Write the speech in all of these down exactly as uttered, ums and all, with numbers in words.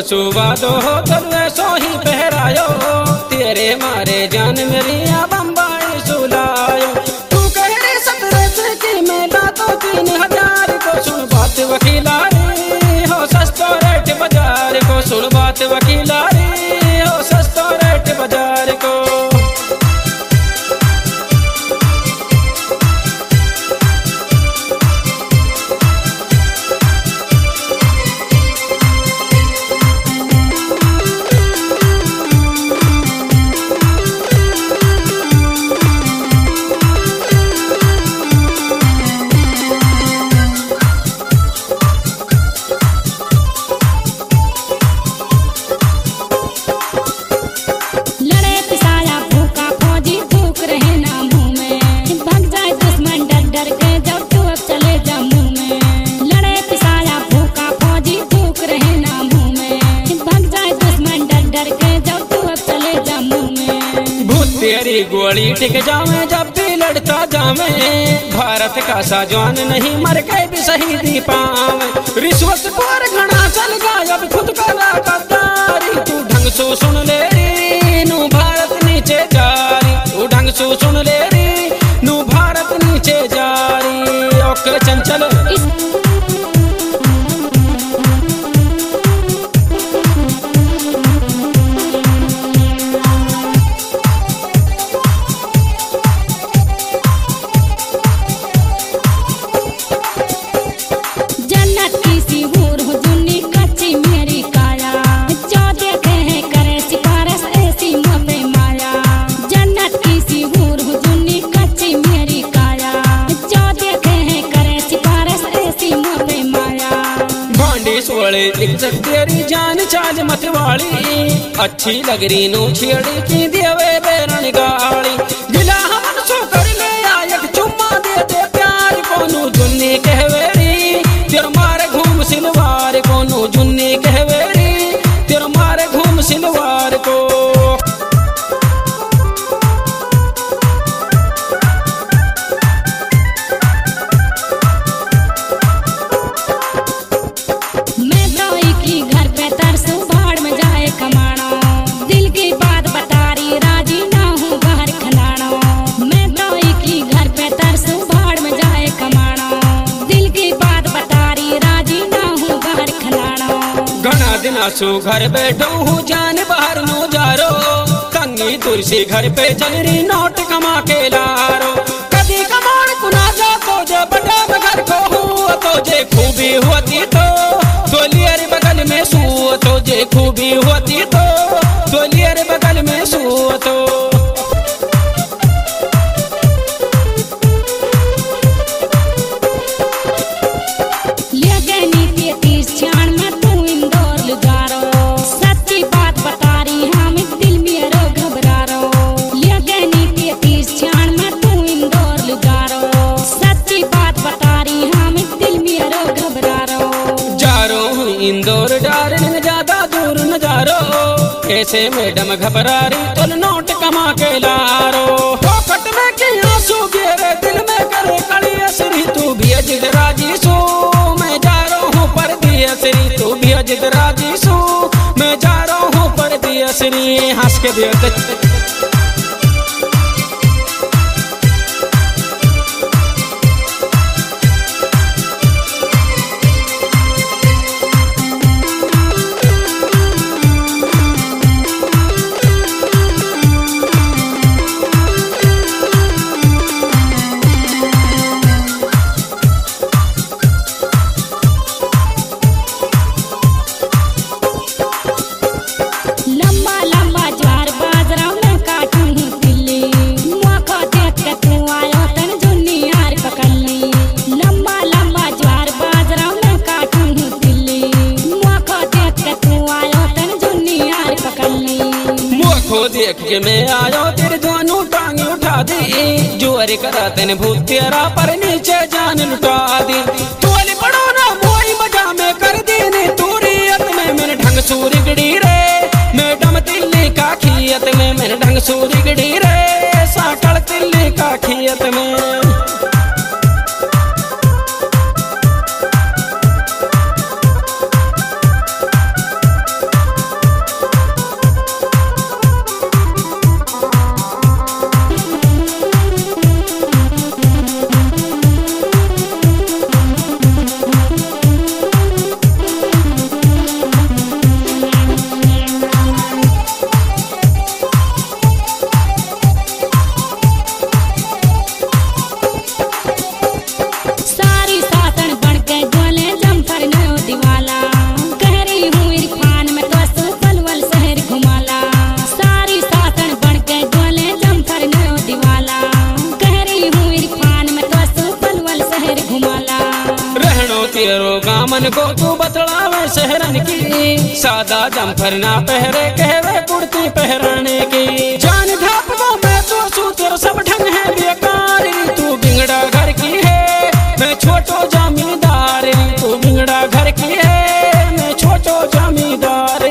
सुबह दो हो तलवे सो ही पहरायो, तेरे मारे जान मेरी बम्बई सुलायो। तू कह रे सत्रह से की मेला तो तीन हजार को, सुन बात वकीलारी हो सस्तो रेट बाजार को, सुन बात वकीलारी हो सस्तो रेट बाजार को। तेरी गोली टिक जावे जब भी लड़ता जावे, भारत का साजवान नहीं मर के भी शहीदी पावे। रिश्वत पर घना चल गया अब खुद का गद्दारी, तू ढंग से सुन ले री नू भारत नीचे जारी, तू ढंग से सुन ले री नू भारत नीचे जारी। ओके चंचल तेरी जान चाज मत वाली, अच्छी लग रही नो छेड़ी की देवे बेरन गाली। गिला हमन सो कर ले आयक चुम्मा दे दे प्यार कोनू जुन्नी कहवेरी, तेर मारे घूम सिलवार कोनू जुन्नी कहवेरी, तेर मारे घूम सिलवार को। सु घर बैठो हूँ जान बाहर नो जारो, तंगी तुलसी घर पे चल रही नोट कमा के लारो। कभी कमाण कुना जा तो जे बड़ा घर को हूँ तो जे खूबी होती तो तोलियर बगल में सू, तो जे खूबी होती तो तोलियर बगल में सू तो। इंदौर डार्लिंग ज्यादा दूर न जारो, ऐसे मैडम घबरा रही तो नोट कमा के लारो। पॉकेट में के आंसू गिरे दिल में करे कड़ी असरी, तू भी अजित राजी सो मैं जा रहा हूँ पर दी असरी, तू भी अजित राजी सो मैं जा रहा हूँ पर दी असरी। हंस के दे देख के मैं आयो तेरे दोनों टांग उठा दी, जोर करा तेने भूत तेरा पर नीचे जान लुटा दी। तोली पड़ो ना मोई मजा में कर दी ने तूरियत में मैंने ढंग सूरी गड़ी रे, मैडम तिल्ली का खियत में मैंने ढंग सूरी गड़ी रे, साकड़ तिल्ली का खियत में। तेरो गामन को तू बतलावे शहरन की, सादा जम्फर ना पहरे कहवे कुर्ती पहराने की। जान धाप को मैं तो सू तेरा सब ढंग है बेकार, तू बिगड़ा घर की है मैं छोटो जमींदार, तू बिगड़ा घर की है मैं छोटो जमींदार।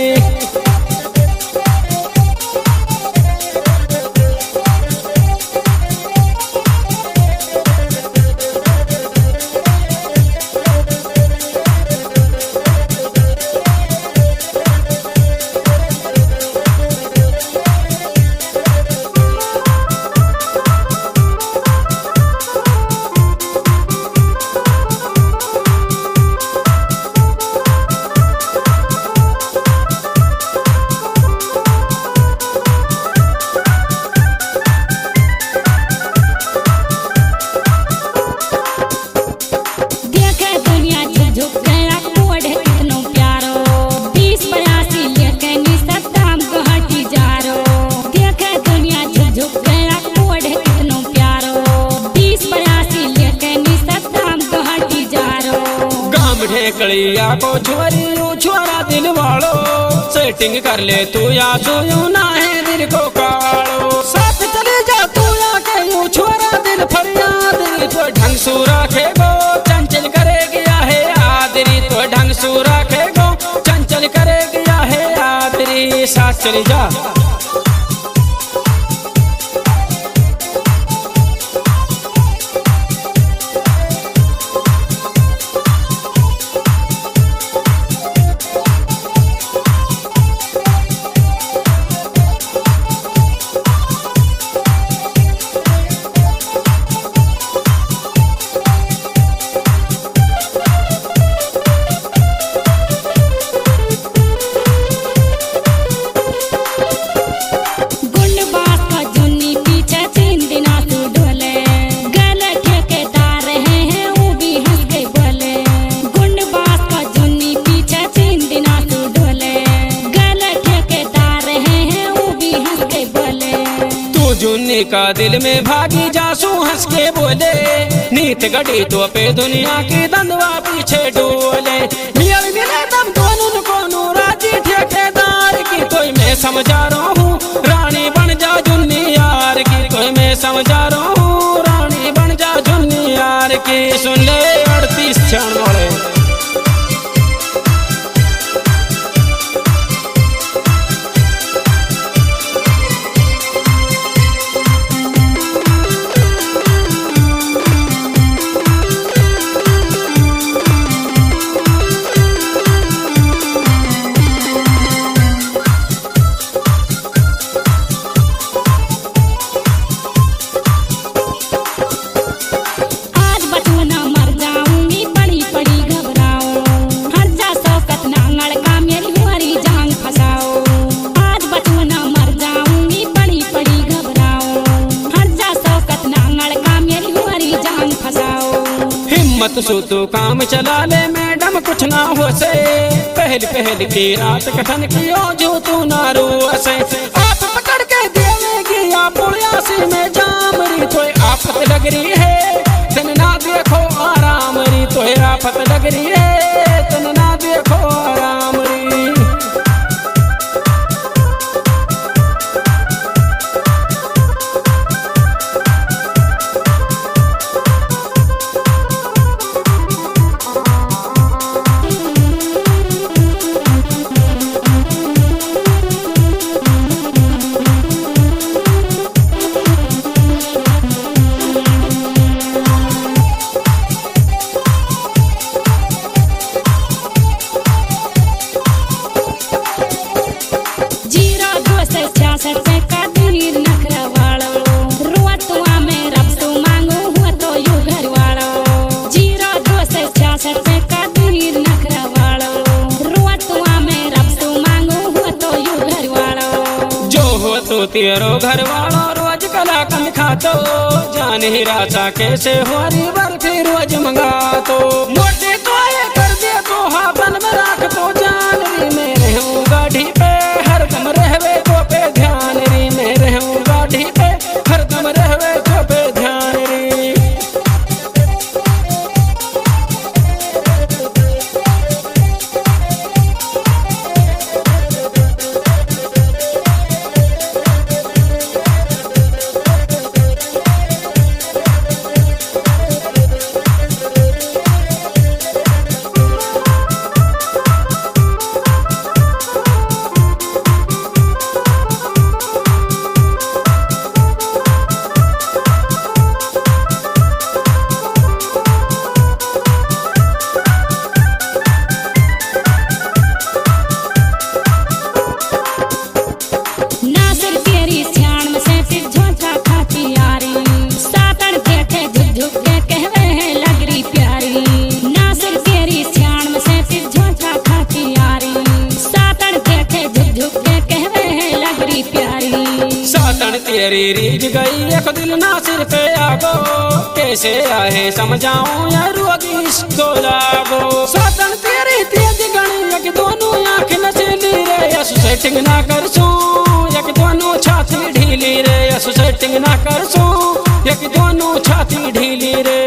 कलिया को छोरी छोरा दिल वालो, सेटिंग कर ले तू या सोयू ना है दिल को कालो। साथ चले जा तू या के यू छोरा दिल फरियाद, तो ढंग सू रखेगो चंचल करे गया है आदरी, तो ढंग सू रखेगो चंचल करे गया है आदरी। साथ चले जा जुन्नी का दिल में भागी जासू हंस के बोले, नीत गड़ी तो पे दुनिया की दंदवा पीछे डोले। मिल मिले तब दोनों को राजी ठेकेदार की, कोई मैं समझा रहा हूँ रानी बन जा जुन्नी यार की, कोई मैं समझा रहा हूँ रानी बन जा जुन्नी यार की। सुन ले अड़तीस क्षण वाले मत सो तू काम चला ले मैडम कुछ ना हो से, पहल पहल की रात कथन की ओ जो तू ना रो से। आप पकड़ के देवेगी आप पुलियासी में जाम री, तो आफत लग रही है तन ना देखो आराम री, तो आफत लग रही है तन ना देखो आराम री। तेरो घर वाला रोज कला कम खातो, जान ही राजा कैसे हमारी बर्फी रोज मंगा तो। मोटे तो ये कर दे तो हाथन में रख तो, जान री मैं रहूं गाड़ी पे हर दम रहवे तो पे ध्यान री, मैं रहूं गाड़ी पे हर दम रहवे तो पे ध्यान री। मेरी रीझ गई एक दिल ना सिर पे आगो, कैसे आए समझाऊं या रोगी इसको लागो। साधन तेरी तेज गणी एक दोनों आँख नचली रे, यसु सेटिंग ना कर सू एक दोनों छाती ढीली रे, यसु सेटिंग ना कर सू एक दोनों छाती ढीली रे।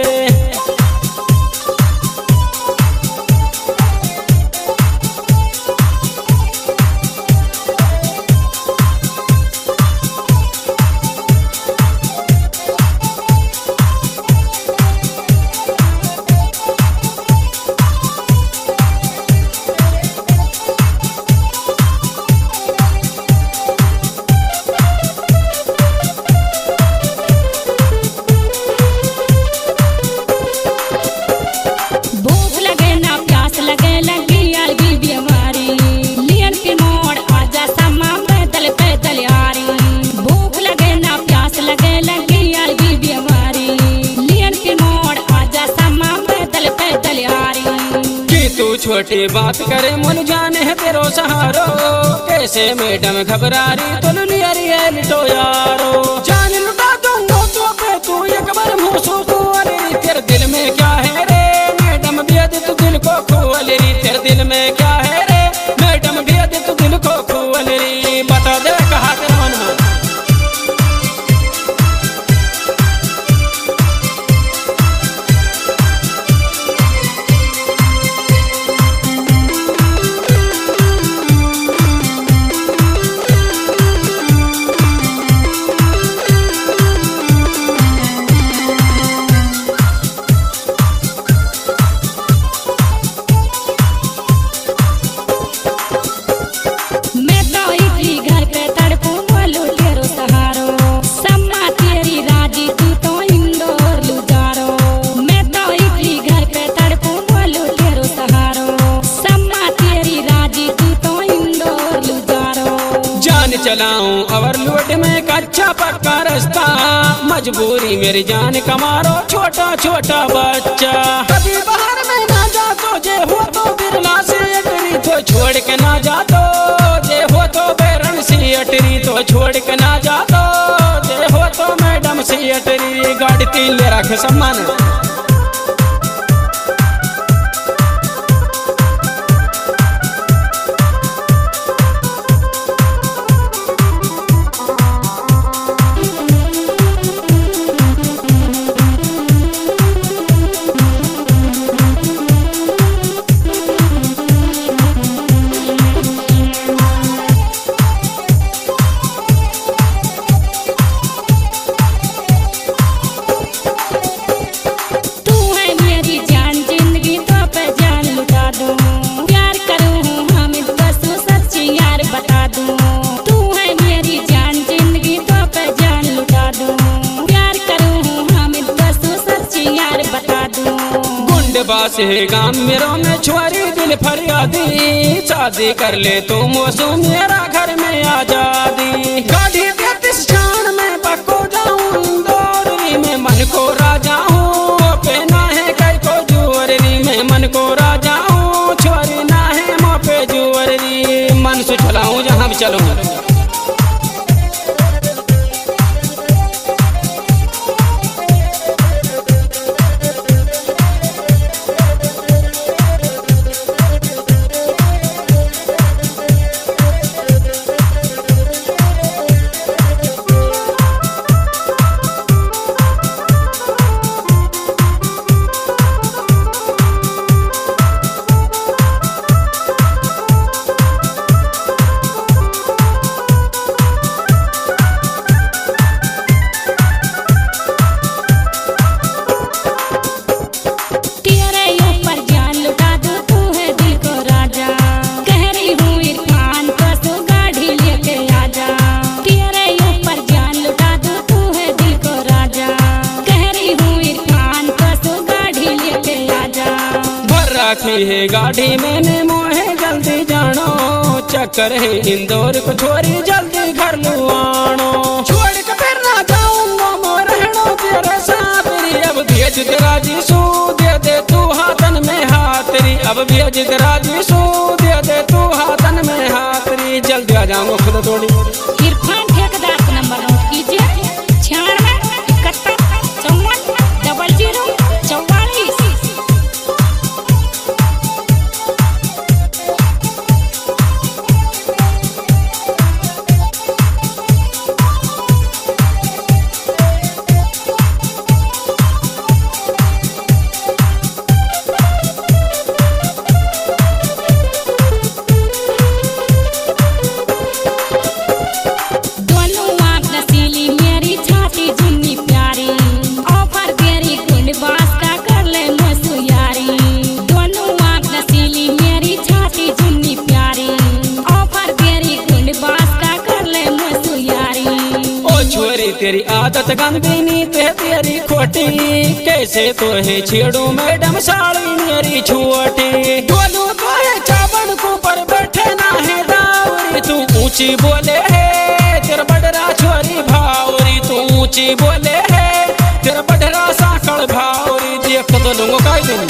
छोटी बात करे मुल जाने है तेरो सहारो, कैसे मैडम घबरा रही तो लिया रियल तो यारो। जान लुटा दूंगा तो पे तू एक बार मुँह को, अरे तेरे दिल में क्या है रे मैडम बेद तू दिल को खोल रही, तेरे दिल में क्या है रे मैडम बेद तू दिल को खोल रही, बता दे कहा तेरे मन में। चलाऊं और लूट में कच्चा पक्का रास्ता, मजबूरी मेरी जान कमारो छोटा छोटा बच्चा। कभी बाहर में ना जा तो जे हो तो बिरला से अटरी, तो छोड़ के ना जा तो जे हो तो बैरन सी अटरी, तो छोड़ के ना जा तो जे हो तो मैडम सी अटरी। गाड़ी तीन ले रखे सम्मान बास है गाँव मेरों में छुआरी दिल फरियादी, शादी कर ले तो मौसम मेरा घर में आजादी। गाड़ी तैतीस क्षण में पक्को जाऊं इंदौरी में, मन को राजा हूँ पहना है कई को जुअरी में, मन को राजा हूँ छुआरी ना है मोपे जुअरी, मन से चलाऊं जहाँ भी चलूं। रखी है गाड़ी मैंने मोहे जल्दी जानो, चक्कर है इंदौर को छोरी जल्दी घर लुआनो। छोड़ के फिर ना जाऊंगा मोर रहनो तेरे साथ री, अब भेज तेरा जीसू दे दे तू हाथन में हाथ री, अब भेज तेरा जीसू दे दे तू हाथन में हाथ री, जल्दी आ जाऊंगा खुद थोड़ी। इरफान ठेकेदार का नंबर नोट कीजिए। तेरी आदत गंदी नीत है तेरी खोटी, कैसे तो है छेड़ू मैडम साड़ी मेरी छोटी। बोलू तो है चावल को पर बैठे ना है दावरी, तू ऊंची बोले है तेरा बडरा छोरी भावरी, तू ऊंची बोले है तेरा बडरा साकड़ भावरी। देख तो लूंगो काई दिन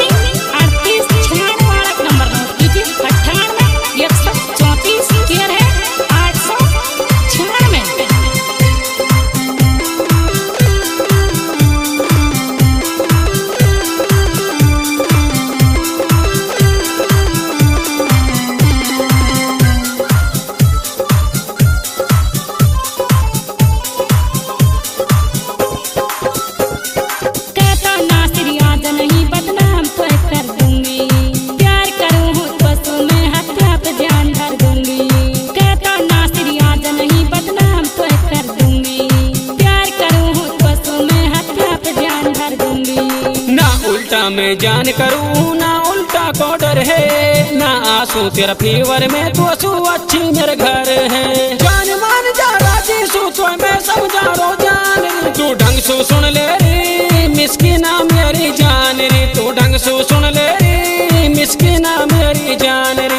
मैं जान करूँ ना उल्टा को डर है, ना आंसू तेरा फीवर में तू आंसू अच्छी मेरे घर है। जान मान जा राजी सू तो मैं समझा रो जान, तू ढंग से सुन ले रे मिस्किना मेरी जान रे, तू ढंग से सुन ले रे मिस्किना मेरी जान रे।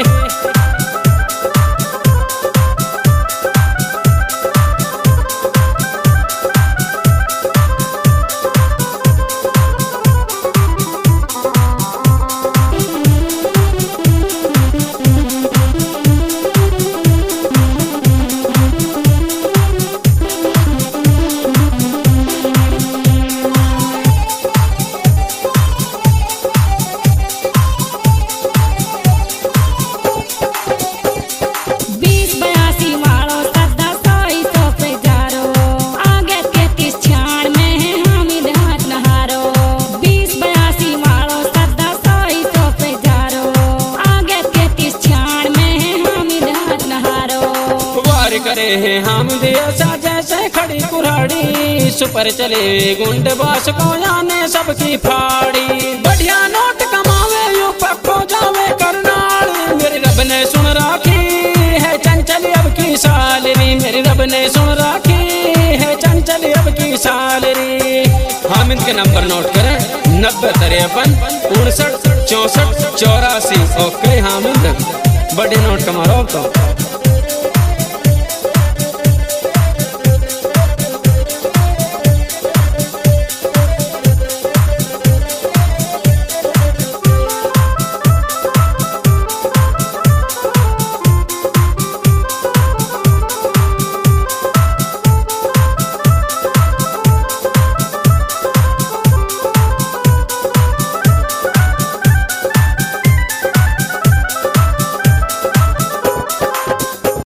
करे हैं हम दिया जैसे खड़ी कुल्हाड़ी, सुपर चले गुंड बास को जाने सबकी फाड़ी। बढ़िया नोट कमावे यू पक्को जावे करनाल, मेरे रब ने सुन राखी है चंचल अब की सालरी, मेरे रब ने सुन राखी है चंचल अब की सालरी। हम इनके नंबर नोट करें नब्बे तिरपन उनसठ चौसठ चौरासी। ओके हामिद बड़े नोट कमा रहा तो